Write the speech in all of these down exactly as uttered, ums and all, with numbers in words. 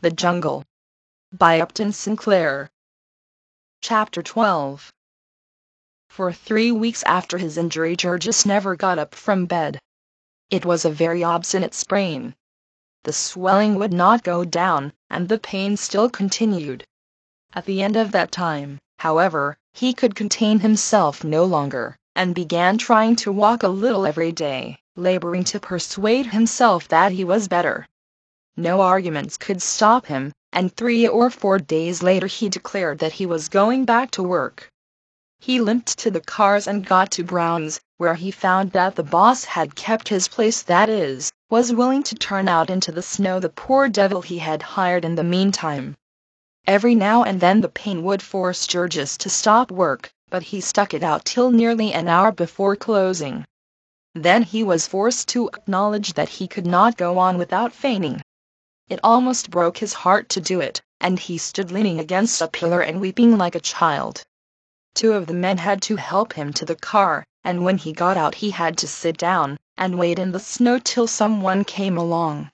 The Jungle by Upton Sinclair. Chapter twelve. For three weeks after his injury Georges never got up from bed. It was a very obstinate sprain. The swelling would not go down, and the pain still continued. At the end of that time, however, he could contain himself no longer, and began trying to walk a little every day, laboring to persuade himself that he was better. No arguments could stop him, and three or four days later he declared that he was going back to work. He limped to the cars and got to Brown's, where he found that the boss had kept his place, that is, was willing to turn out into the snow the poor devil he had hired in the meantime. Every now and then the pain would force Georges to stop work, but he stuck it out till nearly an hour before closing. Then he was forced to acknowledge that he could not go on without fainting. It almost broke his heart to do it, and he stood leaning against a pillar and weeping like a child. Two of the men had to help him to the car, and when he got out he had to sit down and wait in the snow till someone came along.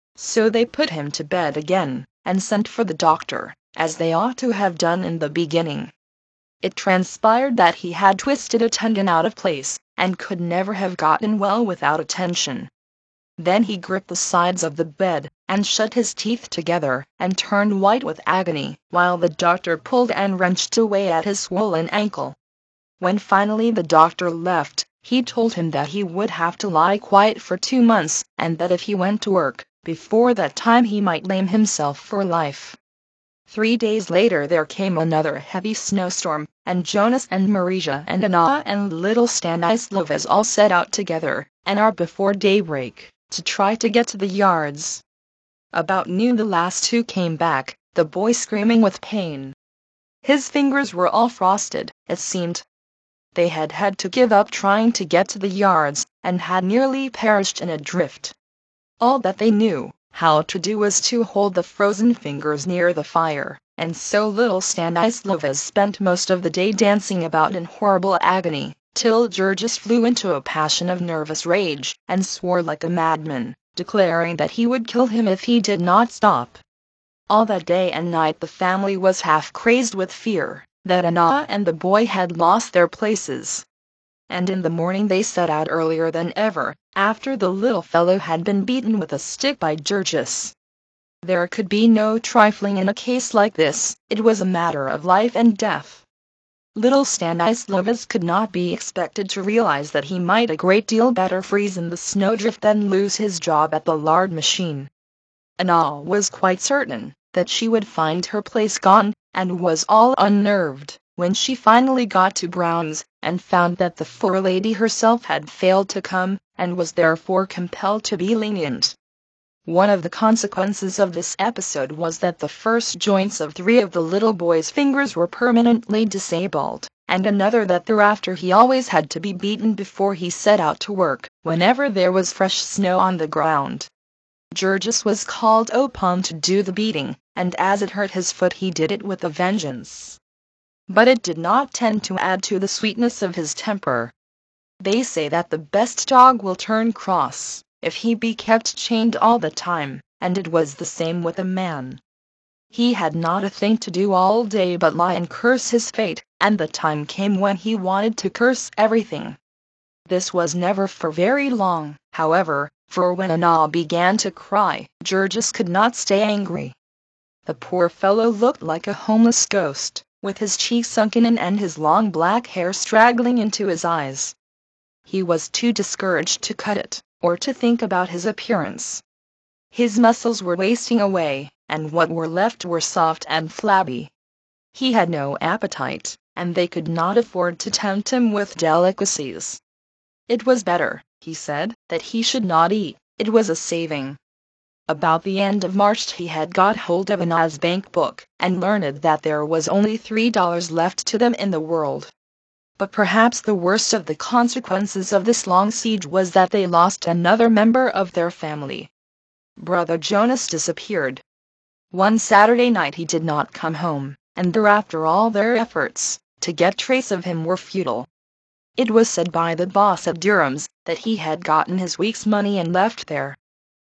So they put him to bed again, and sent for the doctor, as they ought to have done in the beginning. It transpired that he had twisted a tendon out of place, and could never have gotten well without attention. Then he gripped the sides of the bed, and shut his teeth together, and turned white with agony, while the doctor pulled and wrenched away at his swollen ankle. When finally the doctor left, he told him that he would have to lie quiet for two months, and that if he went to work before that time he might lame himself for life. Three days later there came another heavy snowstorm, and Jonas and Marija and Anna and little Stanislavas all set out together, an hour before daybreak, to try to get to the yards. About noon the last two came back, the boy screaming with pain. His fingers were all frosted, it seemed. They had had to give up trying to get to the yards, and had nearly perished in a drift. All that they knew how to do was to hold the frozen fingers near the fire, and so little Stanislavas spent most of the day dancing about in horrible agony, till Georges flew into a passion of nervous rage, and swore like a madman, declaring that he would kill him if he did not stop. All that day and night the family was half crazed with fear that Anna and the boy had lost their places. And in the morning they set out earlier than ever, after the little fellow had been beaten with a stick by Georges. There could be no trifling in a case like this, it was a matter of life and death. Little Stanislavas could not be expected to realize that he might a great deal better freeze in the snowdrift than lose his job at the lard machine. Anna was quite certain that she would find her place gone, and was all unnerved when she finally got to Brown's, and found that the forelady herself had failed to come, and was therefore compelled to be lenient. One of the consequences of this episode was that the first joints of three of the little boy's fingers were permanently disabled, and another that thereafter he always had to be beaten before he set out to work, whenever there was fresh snow on the ground. Georges was called upon to do the beating, and as it hurt his foot he did it with a vengeance. But it did not tend to add to the sweetness of his temper. They say that the best dog will turn cross if he be kept chained all the time, and it was the same with a man. He had not a thing to do all day but lie and curse his fate, and the time came when he wanted to curse everything. This was never for very long, however, for when Anna began to cry, Georges could not stay angry. The poor fellow looked like a homeless ghost, with his cheeks sunken in and his long black hair straggling into his eyes. He was too discouraged to cut it, or to think about his appearance. His muscles were wasting away, and what were left were soft and flabby. He had no appetite, and they could not afford to tempt him with delicacies. It was better, he said, that he should not eat, it was a saving. About the end of March he had got hold of Anna's bank book, and learned that there was only three dollars left to them in the world. But perhaps the worst of the consequences of this long siege was that they lost another member of their family. Brother Jonas disappeared. One Saturday night he did not come home, and thereafter all their efforts to get trace of him were futile. It was said by the boss at Durham's that he had gotten his week's money and left there.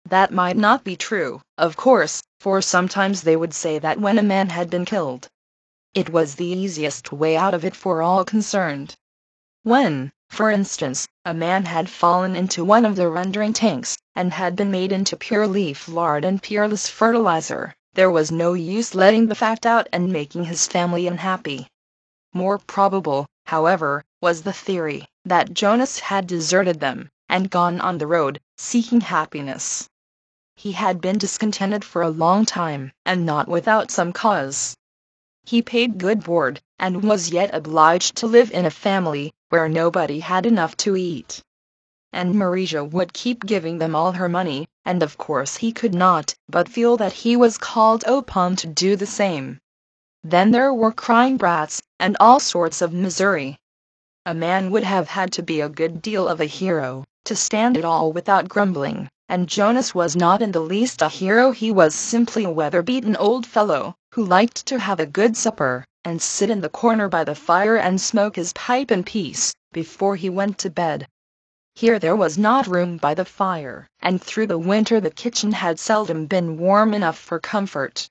That might not be true, of course, for sometimes they would say that when a man had been killed, it was the easiest way out of it for all concerned. When, for instance, a man had fallen into one of the rendering tanks, and had been made into pure leaf lard and peerless fertilizer, there was no use letting the fact out and making his family unhappy. More probable, however, was the theory that Jonas had deserted them, and gone on the road, seeking happiness. He had been discontented for a long time, and not without some cause. He paid good board, and was yet obliged to live in a family where nobody had enough to eat. And Marija would keep giving them all her money, and of course he could not but feel that he was called upon to do the same. Then there were crying brats, and all sorts of misery. A man would have had to be a good deal of a hero to stand it all without grumbling, and Jonas was not in the least a hero. He was simply a weather-beaten old fellow, who liked to have a good supper, and sit in the corner by the fire and smoke his pipe in peace, before he went to bed. Here there was not room by the fire, and through the winter the kitchen had seldom been warm enough for comfort.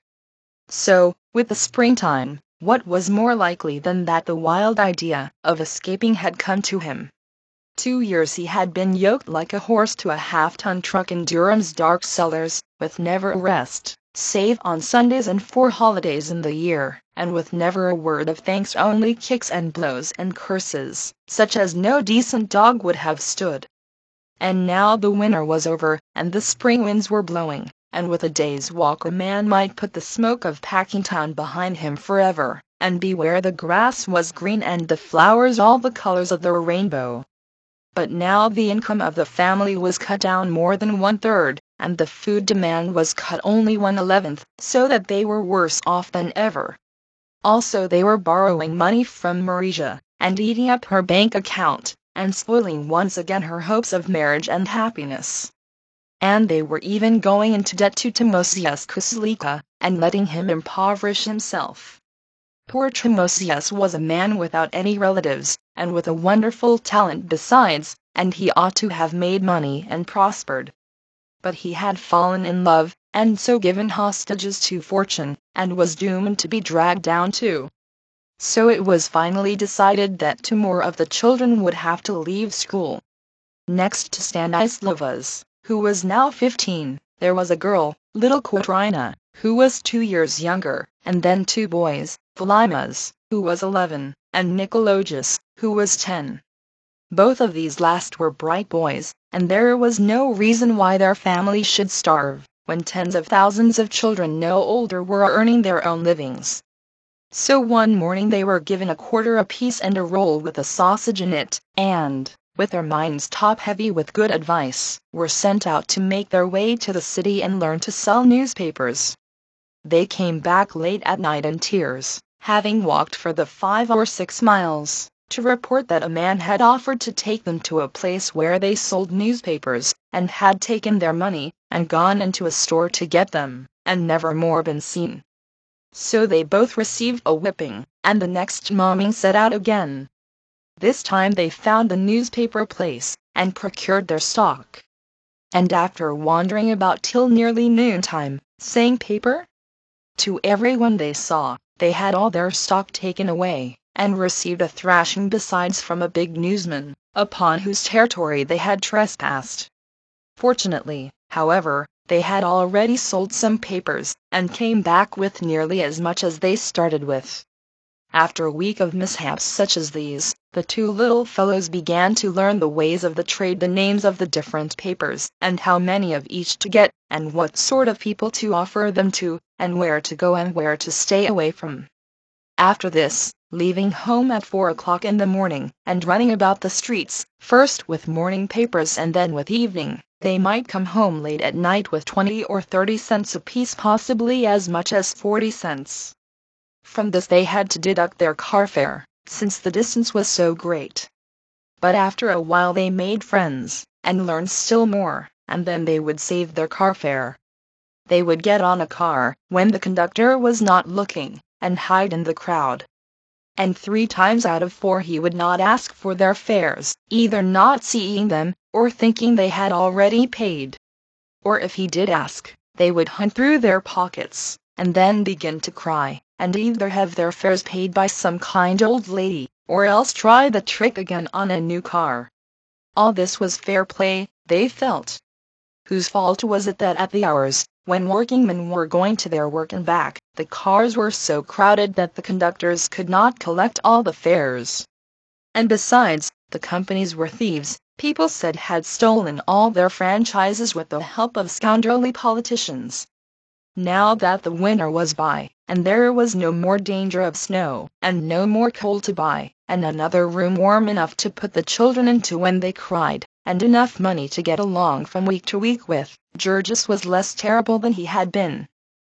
So, with the springtime, what was more likely than that the wild idea of escaping had come to him? Two years he had been yoked like a horse to a half-ton truck in Durham's dark cellars, with never a rest, save on Sundays and four holidays in the year, and with never a word of thanks, only kicks and blows and curses, such as no decent dog would have stood. And now the winter was over, and the spring winds were blowing, and with a day's walk a man might put the smoke of Packingtown behind him forever, and be where the grass was green and the flowers all the colors of the rainbow. But now the income of the family was cut down more than one-third, and the food demand was cut only one-eleventh, so that they were worse off than ever. Also they were borrowing money from Marija, and eating up her bank account, and spoiling once again her hopes of marriage and happiness. And they were even going into debt to Timosius Kuslika, and letting him impoverish himself. Poor Timosius was a man without any relatives, and with a wonderful talent besides, and he ought to have made money and prospered. But he had fallen in love, and so given hostages to fortune, and was doomed to be dragged down too. So it was finally decided that two more of the children would have to leave school. Next to Stanislavas, who was now fifteen, there was a girl, little Katerina, who was two years younger, and then two boys, Philemas, who was eleven, and Nicologus, who was ten. Both of these last were bright boys, and there was no reason why their family should starve, when tens of thousands of children no older were earning their own livings. So one morning they were given a quarter apiece and a roll with a sausage in it, and, with their minds top-heavy with good advice, were sent out to make their way to the city and learn to sell newspapers. They came back late at night in tears, having walked for the five or six miles, to report that a man had offered to take them to a place where they sold newspapers, and had taken their money, and gone into a store to get them, and never more been seen. So they both received a whipping, and the next morning set out again. This time they found the newspaper place, and procured their stock. And after wandering about till nearly noontime, saying paper to everyone they saw, they had all their stock taken away, and received a thrashing besides from a big newsman, upon whose territory they had trespassed. Fortunately, however, they had already sold some papers, and came back with nearly as much as they started with. After a week of mishaps such as these, the two little fellows began to learn the ways of the trade, the names of the different papers, and how many of each to get, and what sort of people to offer them to, and where to go and where to stay away from. After this, leaving home at four o'clock in the morning, and running about the streets, first with morning papers and then with evening, they might come home late at night with twenty or thirty cents apiece, possibly as much as forty cents. From this they had to deduct their car fare, since the distance was so great. But after a while they made friends, and learned still more, and then they would save their car fare. They would get on a car, when the conductor was not looking, and hide in the crowd. And three times out of four he would not ask for their fares, either not seeing them, or thinking they had already paid. or if he did ask, they would hunt through their pockets, and then begin to cry, and either have their fares paid by some kind old lady, or else try the trick again on a new car. All this was fair play, they felt. Whose fault was it that at the hours when workingmen were going to their work and back, the cars were so crowded that the conductors could not collect all the fares? And besides, the companies were thieves, people said had stolen all their franchises with the help of scoundrelly politicians. Now that the winter was by, and there was no more danger of snow, and no more coal to buy, and another room warm enough to put the children into when they cried, and enough money to get along from week to week with, Georges was less terrible than he had been.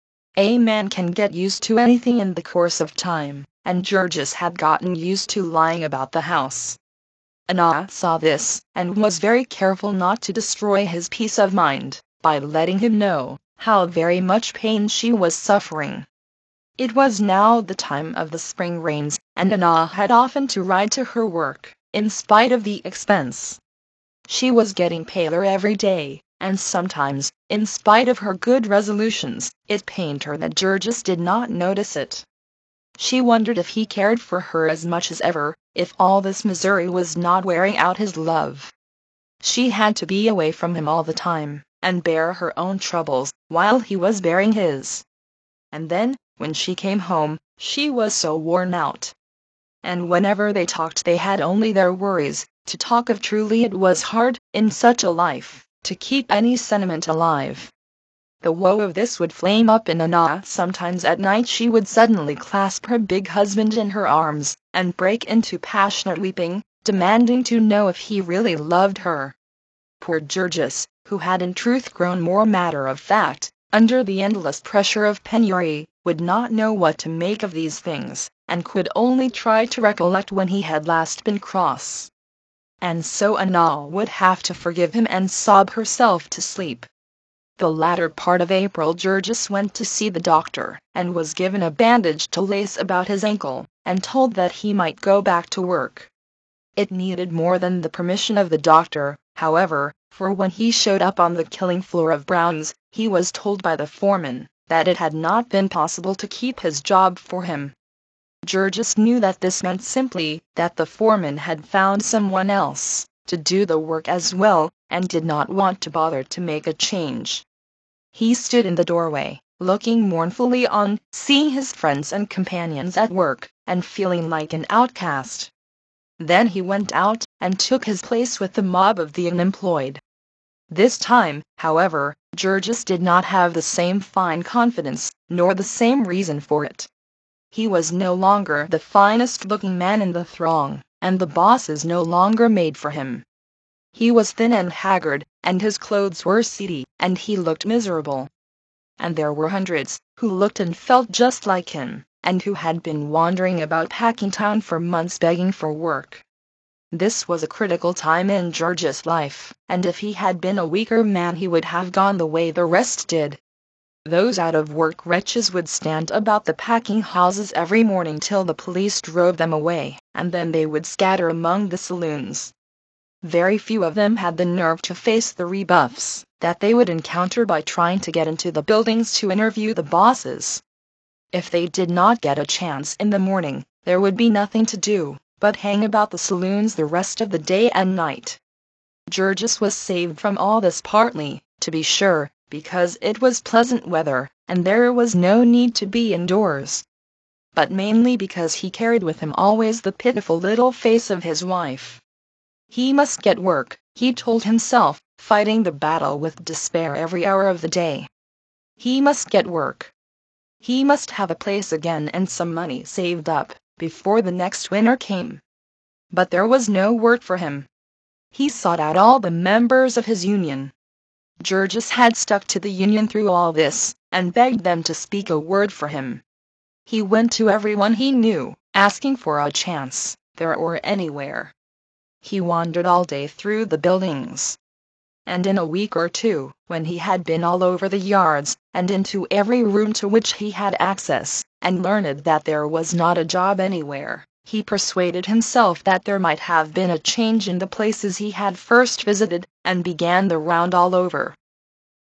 A man can get used to anything in the course of time, and Georges had gotten used to lying about the house. Anna saw this, and was very careful not to destroy his peace of mind by letting him know how very much pain she was suffering. It was now the time of the spring rains, and Anna had often to ride to her work, in spite of the expense. She was getting paler every day, and sometimes, in spite of her good resolutions, it pained her that Georges did not notice it. She wondered if he cared for her as much as ever, if all this misery was not wearing out his love. She had to be away from him all the time, and bear her own troubles, while he was bearing his. And then, when she came home, she was so worn out. And whenever they talked they had only their worries to talk of. Truly it was hard, in such a life, to keep any sentiment alive. The woe of this would flame up in Anna. Sometimes at night she would suddenly clasp her big husband in her arms, and break into passionate weeping, demanding to know if he really loved her. Poor Georges, who had in truth grown more matter of fact, under the endless pressure of penury, would not know what to make of these things, and could only try to recollect when he had last been cross. And so Anna would have to forgive him and sob herself to sleep. The latter part of April Georges went to see the doctor, and was given a bandage to lace about his ankle, and told that he might go back to work. It needed more than the permission of the doctor, however, for when he showed up on the killing floor of Brown's, he was told by the foreman that it had not been possible to keep his job for him. Georges knew that this meant simply that the foreman had found someone else to do the work as well, and did not want to bother to make a change. He stood in the doorway, looking mournfully on, seeing his friends and companions at work, and feeling like an outcast. Then he went out, and took his place with the mob of the unemployed. This time, however, Georges did not have the same fine confidence, nor the same reason for it. He was no longer the finest-looking man in the throng, and the bosses no longer made for him. He was thin and haggard, and his clothes were seedy, and he looked miserable. And there were hundreds who looked and felt just like him, and who had been wandering about Packingtown for months begging for work. This was a critical time in George's life, and if he had been a weaker man he would have gone the way the rest did. Those out-of-work wretches would stand about the packing houses every morning till the police drove them away, and then they would scatter among the saloons. Very few of them had the nerve to face the rebuffs that they would encounter by trying to get into the buildings to interview the bosses. If they did not get a chance in the morning, there would be nothing to do but hang about the saloons the rest of the day and night. Georges was saved from all this partly, to be sure, because it was pleasant weather, and there was no need to be indoors. But mainly because he carried with him always the pitiful little face of his wife. He must get work, he told himself, fighting the battle with despair every hour of the day. He must get work. He must have a place again and some money saved up, before the next winter came. But there was no work for him. He sought out all the members of his union. Georges had stuck to the union through all this, and begged them to speak a word for him. He went to everyone he knew, asking for a chance, there or anywhere. He wandered all day through the buildings. And in a week or two, when he had been all over the yards, and into every room to which he had access, and learned that there was not a job anywhere, he persuaded himself that there might have been a change in the places he had first visited, and began the round all over.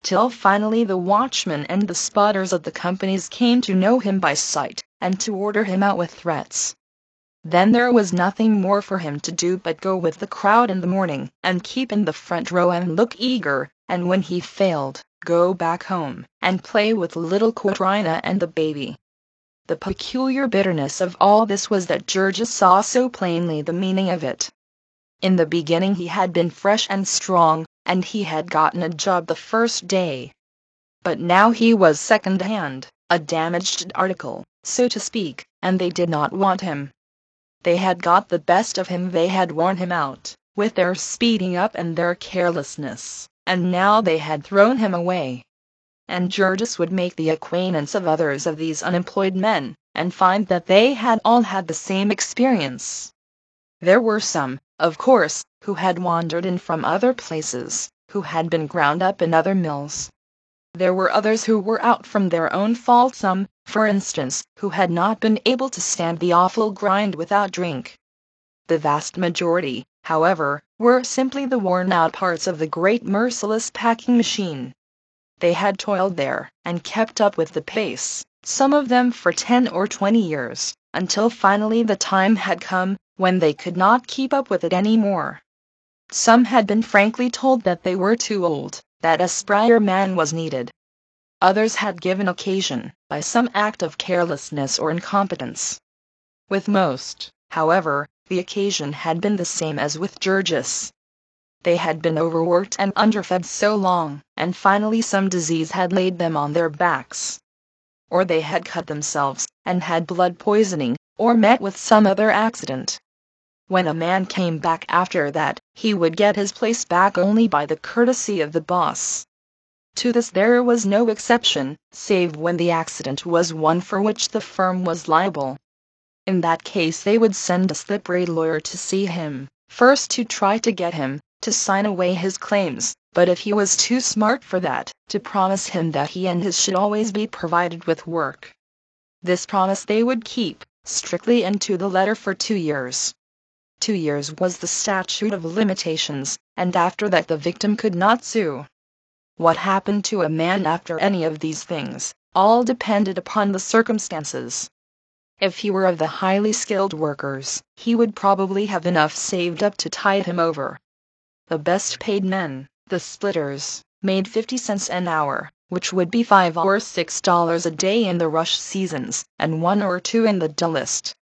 till finally the watchmen and the spotters of the companies came to know him by sight, and to order him out with threats. Then there was nothing more for him to do but go with the crowd in the morning, and keep in the front row and look eager, and when he failed, go back home, and play with little Katrina and the baby. The peculiar bitterness of all this was that Georges saw so plainly the meaning of it. In the beginning he had been fresh and strong, and he had gotten a job the first day. But now he was second-hand, a damaged article, so to speak, and they did not want him. They had got the best of him, they had worn him out, with their speeding up and their carelessness, and now they had thrown him away. And Georges would make the acquaintance of others of these unemployed men, and find that they had all had the same experience. There were some, of course, who had wandered in from other places, who had been ground up in other mills. There were others who were out from their own fault, some, for instance, who had not been able to stand the awful grind without drink. The vast majority, however, were simply the worn-out parts of the great merciless packing machine. They had toiled there, and kept up with the pace, some of them for ten or twenty years, until finally the time had come when they could not keep up with it any more. Some had been frankly told that they were too old, that a sprier man was needed. Others had given occasion, by some act of carelessness or incompetence. With most, however, the occasion had been the same as with Georges. They had been overworked and underfed so long, and finally some disease had laid them on their backs. Or they had cut themselves, and had blood poisoning, or met with some other accident. When a man came back after that, he would get his place back only by the courtesy of the boss. To this there was no exception, save when the accident was one for which the firm was liable. In that case they would send a slippery lawyer to see him, first to try to get him to sign away his claims, but if he was too smart for that, to promise him that he and his should always be provided with work. This promise they would keep, strictly and to the letter, for two years. Two years was the statute of limitations, and after that the victim could not sue. What happened to a man after any of these things, all depended upon the circumstances. If he were of the highly skilled workers, he would probably have enough saved up to tide him over. The best paid men, the splitters, made fifty cents an hour, which would be five or six dollars a day in the rush seasons, and one or two in the dullest.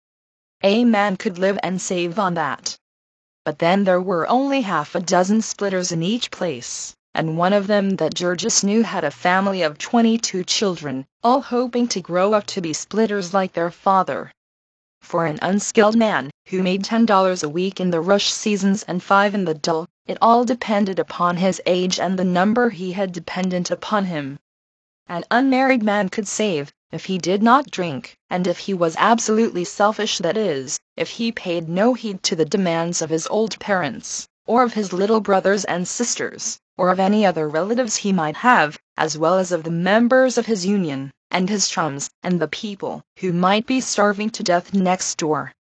A man could live and save on that. But then there were only half a dozen splitters in each place, and one of them that Georges knew had a family of twenty-two children, all hoping to grow up to be splitters like their father. For an unskilled man, who made ten dollars a week in the rush seasons and five in the dull, it all depended upon his age and the number he had dependent upon him. An unmarried man could save, if he did not drink, and if he was absolutely selfish, that is, if he paid no heed to the demands of his old parents, or of his little brothers and sisters, or of any other relatives he might have, as well as of the members of his union, and his chums, and the people who might be starving to death next door.